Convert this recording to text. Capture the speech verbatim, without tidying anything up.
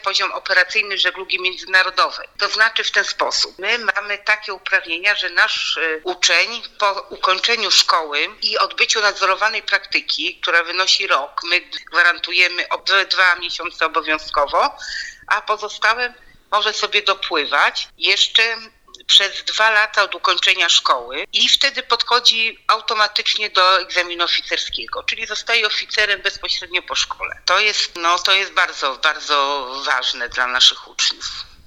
poziom operacyjny żeglugi międzynarodowej. To znaczy w ten sposób. My mamy takie uprawnienia, że nasz uczeń po ukończeniu szkoły i odbyciu nadzorowanej praktyki, która wynosi rok, my gwarantujemy dwa miesiące obowiązkowo, a pozostałe może sobie dopływać jeszcze przez dwa lata od ukończenia szkoły i wtedy podchodzi automatycznie do egzaminu oficerskiego, czyli zostaje oficerem bezpośrednio po szkole. To jest, no, to jest bardzo, bardzo ważne dla naszych uczniów.